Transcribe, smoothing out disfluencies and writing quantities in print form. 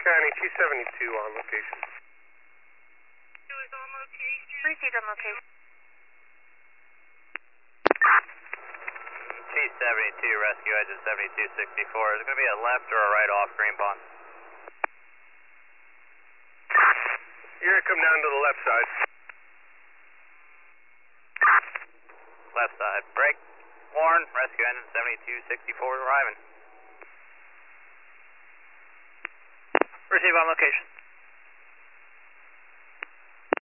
County, 272 on location. Received on location. T-72, rescue engine 7264. Is it going to be a left or a right off Green Pond? You're going to come down to the left side. Left side. Break. Warn. Rescue engine 7264 arriving. Receive on location.